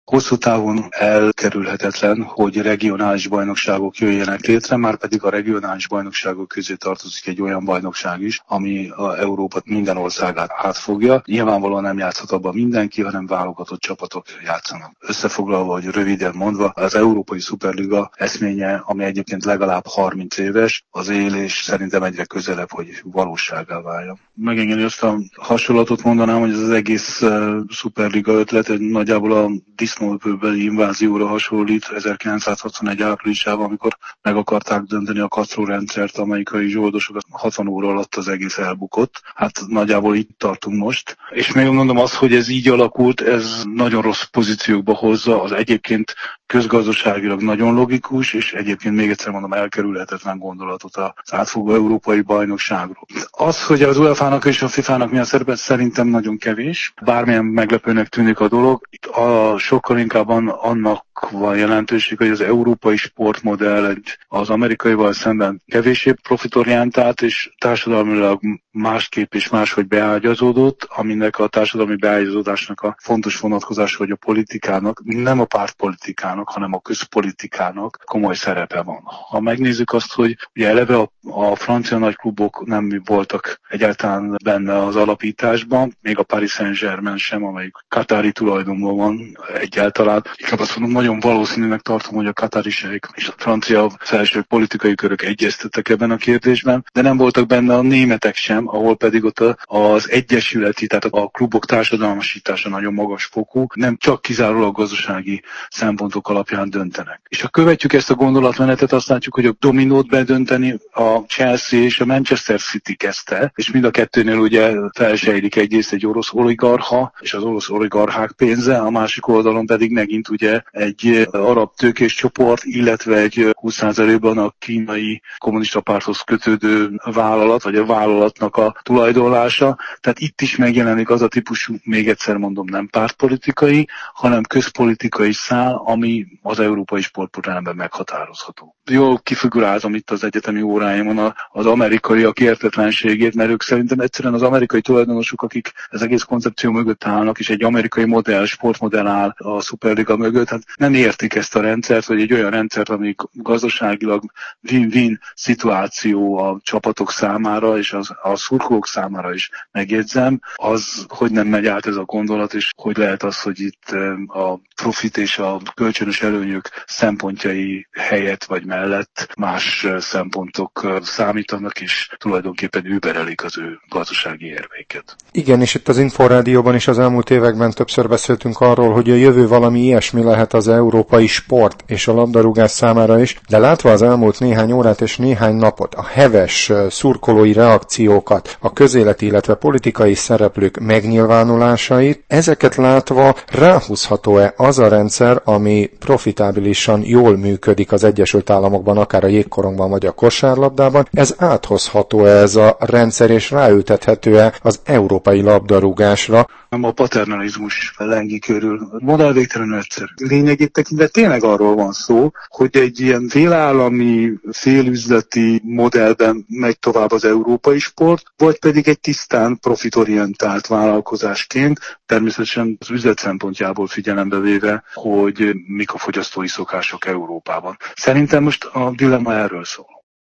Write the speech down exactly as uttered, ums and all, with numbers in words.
hosszú távon elkerülhetetlen, hogy regionális bajnokságok jöjjenek létre, már pedig a regionális bajnokságok közé tartozik egy olyan bajnokság is, ami a Európa minden országát átfogja. Nyilvánvalóan nem játszhat abban mindenki, hanem válogatott csapatok játszanak. Összefoglalva, hogy röviden mondva, az Európai Szuperliga eszménye, ami egyébként legalább harminc éves, az él és szerintem egyre közelebb, hogy valósággá váljon. Megengedni azt a hasonlatot mondanám, hogy ez az egész uh, Szuperliga ötlet egy nagyjából a disznóöpőbeli invázióra hasonlít ezerkilencszázhatvanegy áprilisában, amikor meg akarták dönteni a Castro rendszert, amerikai zsoldosokat hatvan óra alatt az egész elbukott. Hát nagyjából itt tartunk most. És még mondom azt, hogy ez így alakult, ez nagyon rossz pozíciókba hozza az egyébként közgazdaságilag nagyon logikus, és egyébként még egyszer mondom elkerülhetetlen gondolatot az átfogó európai bajnokságról. Az, hogy az UEFA-nak és a FIFA-nak milyen szerepet, szerintem nagyon kevés. Bármilyen meglepőnek tűnik a dolog, itt a, sokkal inkább annak van jelentőség, hogy az európai sportmodell az amerikaival szemben kevésbé profitorientált, és társadalmilag másképp és máshogy beágyazódott, aminek a társadalmi beágyazódásnak a fontos vonatkozása, hogy a politikának, nem a pártpolitikának, hanem a közpolitikának komoly szerepe van. Ha megnézzük azt, hogy ugye eleve a, a francia nagyklubok nem voltak egyáltalán benne az alapításban, még a Paris Saint-Germain sem, amelyik katári tulajdonban van egyáltalán. Inkább azt mondom, nagyon valószínűnek tartom, hogy a katárisek és a francia felső politikai körök egyeztettek ebben a kérdésben, de nem voltak benne a németek sem, ahol pedig ott az egyesületi, tehát a klubok társadalmasítása nagyon magas fokú, nem csak kizárólag gazdasági szempontok alapján döntenek. És ha követjük ezt a gondolatmenetet, azt látjuk, hogy a dominót bedönteni a Chelsea és a Manchester City kezdte, és mind a kettőnél ugye felsejlik egyrészt egy orosz oligarcha, és az orosz oligarchák pénze, a másik oldalon pedig megint ugye egy arab tőkés csoport, illetve egy húsz százalékban a kínai kommunista párthoz kötődő vállalat, vagy a vállalatnak a tulajdonlása. Tehát itt is megjelenik az a típusú, még egyszer mondom, nem pártpolitikai, hanem közpolitikai szál, ami az európai sportprogramban meghatározható. Jól kifiguráltam itt az egyetemi óráimon az amerikaiak értetlenségét, mert ők szerintem egyszerűen az amerikai tulajdonosok, akik az egész koncepció mögött állnak, és egy amerikai modell, sportmodell áll a Szuperliga mögött, hát nem értik ezt a rendszert, vagy egy olyan rendszert, ami gazdaságilag win-win szituáció a csapatok számára, és az, a szurkolók számára is megjegyzem, az, hogy nem megy át ez a gondolat, és hogy lehet az, hogy itt a profit és a kölcsönös előnyök szempontjai helyett vagy mellett más szempontok számítanak, és tulajdonképpen überelik az ő gazdasági érvéket. Igen, és itt az Inforádióban is az elmúlt években többször beszéltünk arról, hogy a jövő valami ilyesmi lehet az európai sport és a labdarúgás számára is, de látva az elmúlt néhány órát és néhány napot, a heves szurkolói reakciókat, a közéleti, illetve politikai szereplők megnyilvánulásait, ezeket látva ráhúzható-e az a rendszer, ami profitábilisan jól működik az Egyesült Államokban, akár a jégkorongban vagy a kosárlabdában, ez áthozható-e ez a rendszer, és ráültethető-e az európai labdarúgásra? A paternalizmus lengi körül. Modell végtelenül egyszerű. Lényegét tekintve tényleg arról van szó, hogy egy ilyen félállami, félüzleti modellben megy tovább az európai sport, vagy pedig egy tisztán profitorientált vállalkozásként, természetesen az üzlet szempontjából figyelembe véve, hogy mik a fogyasztói szokások Európában. Szerintem most a dilemma erről szól.